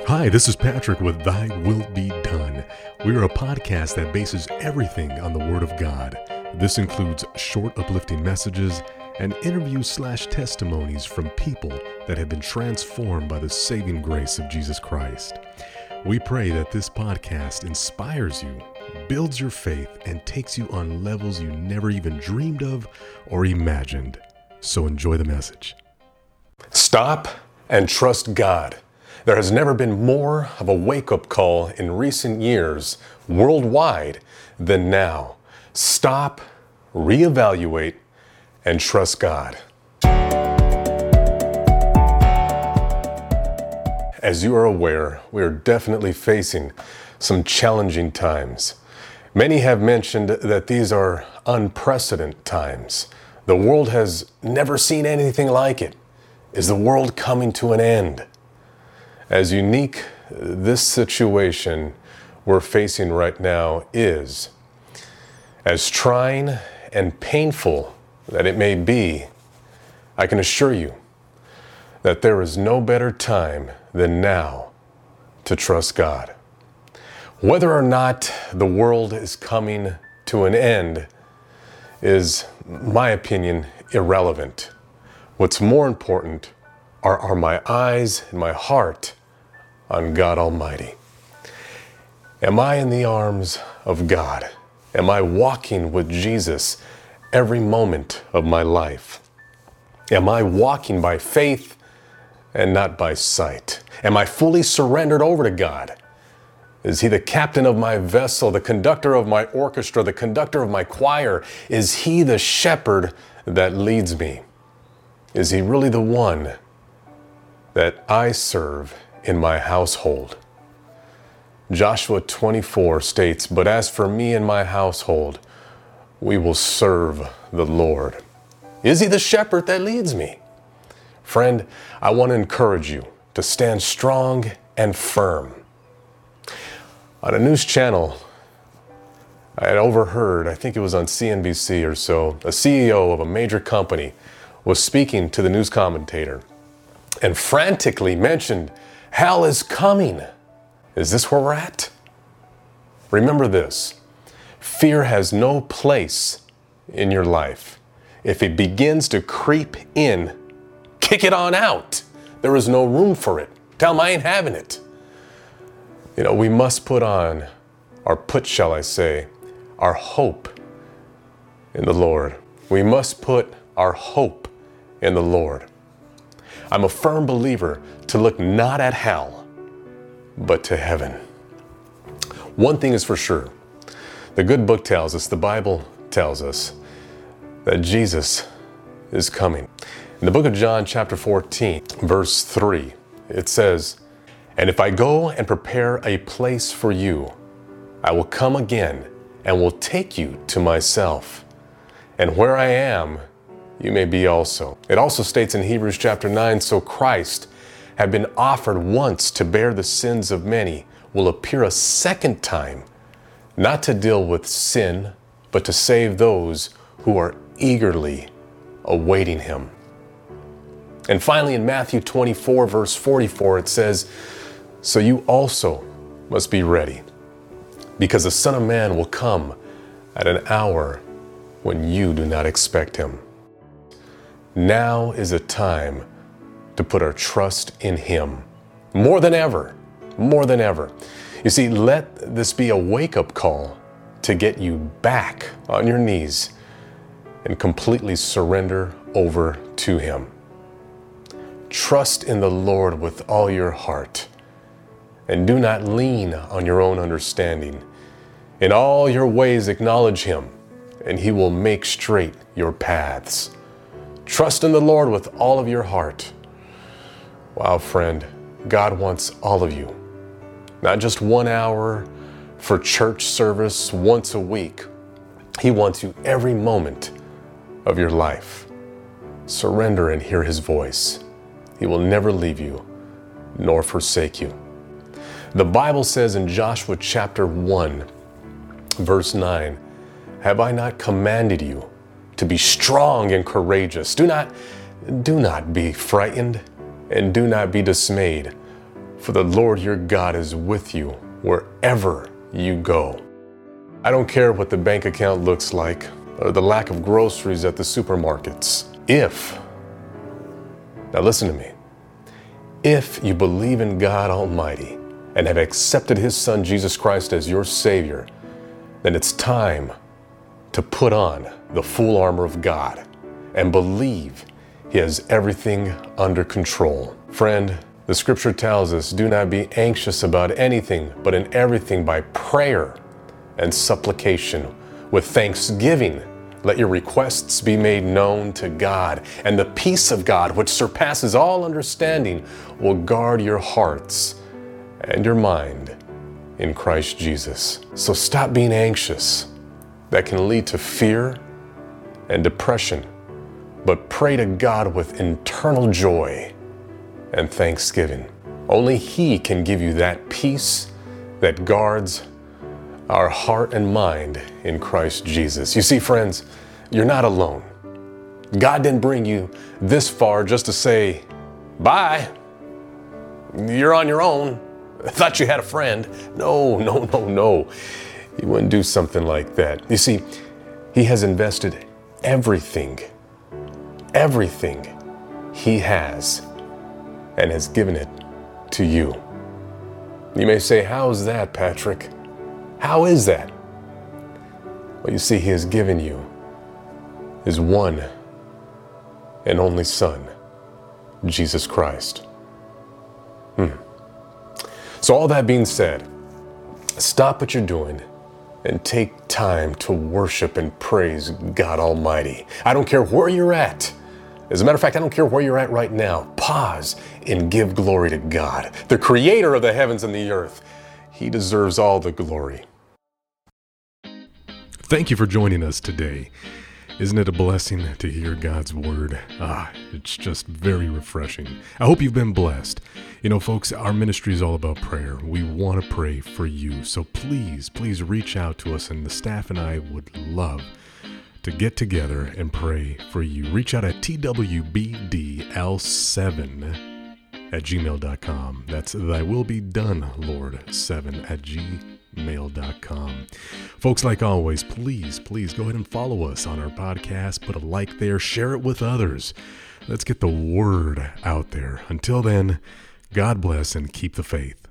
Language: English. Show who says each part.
Speaker 1: Hi, this is Patrick with Thy Will Be Done. We are a podcast that bases everything on the Word of God. This includes short, uplifting messages and interviews/testimonies from people that have been transformed by the saving grace of Jesus Christ. We pray that this podcast inspires you, builds your faith, and takes you on levels you never even dreamed of or imagined. So enjoy the message.
Speaker 2: Stop and trust God. There has never been more of a wake-up call in recent years worldwide than now. Stop, reevaluate, and trust God. As you are aware, we are definitely facing some challenging times. Many have mentioned that these are unprecedented times. The world has never seen anything like it. Is the world coming to an end? As unique this situation we're facing right now is, as trying and painful that it may be, I can assure you that there is no better time than now to trust God. Whether or not the world is coming to an end is, in my opinion, irrelevant. What's more important are my eyes and my heart on God Almighty. Am I in the arms of God? Am I walking with Jesus every moment of my life? Am I walking by faith and not by sight? Am I fully surrendered over to God? Is He the captain of my vessel, the conductor of my orchestra, the conductor of my choir? Is He the shepherd that leads me? Is He really the one that I serve in my household? Joshua 24 states, "But as for me and my household, we will serve the Lord." Is He the shepherd that leads me? Friend, I want to encourage you to stand strong and firm. On a news channel, I had overheard, I think it was on CNBC or so, a CEO of a major company was speaking to the news commentator and frantically mentioned, "Hell is coming." Is this where we're at? Remember this: fear has no place in your life. If it begins to creep in, kick it on out. There is no room for it. Tell them I ain't having it. We must put our hope in the Lord. We must put our hope in the Lord. I'm a firm believer to look not at hell, but to heaven. One thing is for sure. The good book tells us, the Bible tells us, that Jesus is coming. In the book of John, chapter 14, verse 3, it says, "And if I go and prepare a place for you, I will come again and will take you to myself. And where I am, you may be also." It also states in Hebrews chapter 9, "So Christ, have been offered once to bear the sins of many, will appear a second time, not to deal with sin, but to save those who are eagerly awaiting Him." And finally, in Matthew 24, verse 44, it says, "So you also must be ready, because the Son of Man will come at an hour when you do not expect Him." Now is a time to put our trust in Him. More than ever. More than ever. You see, let this be a wake-up call to get you back on your knees and completely surrender over to Him. Trust in the Lord with all your heart, and do not lean on your own understanding. In all your ways acknowledge Him, and He will make straight your paths. Trust in the Lord with all of your heart. Wow, friend, God wants all of you. Not just 1 hour for church service once a week. He wants you every moment of your life. Surrender and hear His voice. He will never leave you nor forsake you. The Bible says in Joshua chapter 1, verse 9, "Have I not commanded you to be strong and courageous? Do not be frightened and do not be dismayed, for the Lord your God is with you wherever you go. I don't care what the bank account looks like or the lack of groceries at the supermarkets. Now listen to me, if you believe in God Almighty and have accepted His Son Jesus Christ as your Savior, then it's time to put on the full armor of God and believe He has everything under control. Friend, the scripture tells us, do not be anxious about anything, but in everything by prayer and supplication with thanksgiving. Let your requests be made known to God, and the peace of God, which surpasses all understanding, will guard your hearts and your mind in Christ Jesus. So stop being anxious. That can lead to fear and depression, but pray to God with internal joy and thanksgiving. Only He can give you that peace that guards our heart and mind in Christ Jesus. You see, friends, you're not alone. God didn't bring you this far just to say, bye, you're on your own. I thought you had a friend. No. He wouldn't do something like that. You see, He has invested everything He has and has given it to you. You may say, how's that, Patrick? How is that? Well, you see, He has given you His one and only Son, Jesus Christ. So all that being said, stop what you're doing and take time to worship and praise God Almighty. I don't care where you're at. As a matter of fact, I don't care where you're at right now. Pause and give glory to God, the Creator of the heavens and the earth. He deserves all the glory.
Speaker 1: Thank you for joining us today. Isn't it a blessing to hear God's word? It's just very refreshing. I hope you've been blessed. You know, folks, our ministry is all about prayer. We want to pray for you. So please reach out to us, and the staff and I would love to get together and pray for you. Reach out at twbdl7@gmail.com. That's thy will be done, Lord, 7@gmail.com. Folks, like always, please go ahead and follow us on our podcast. Put a like there, share it with others. Let's get the word out there. Until then, God bless and keep the faith.